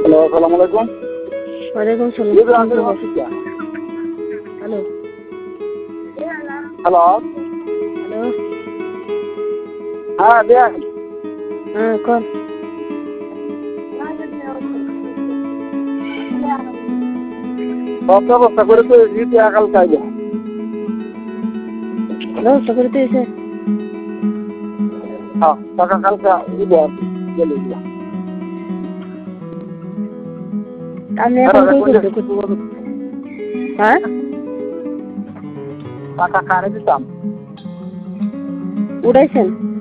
Hello, আসসালামু আলাইকুম। ওয়ালাইকুম সালাম। ये भी आखिर बात क्या? হ্যালো হ্যালো, হ্যালো, হ্যাঁ দেন। হ্যাঁ কর। সব ব্যবস্থা করে তো দিতে একাল চাইবে। ব্যবস্থা করে দিয়েছে। হ্যাঁ, টাকা কালকে দিব আর কি, গেলে দিলাম। আপনি এখন কই করতে? হ্যাঁ, টাকা কারে দিতাম? উঠাইছেন?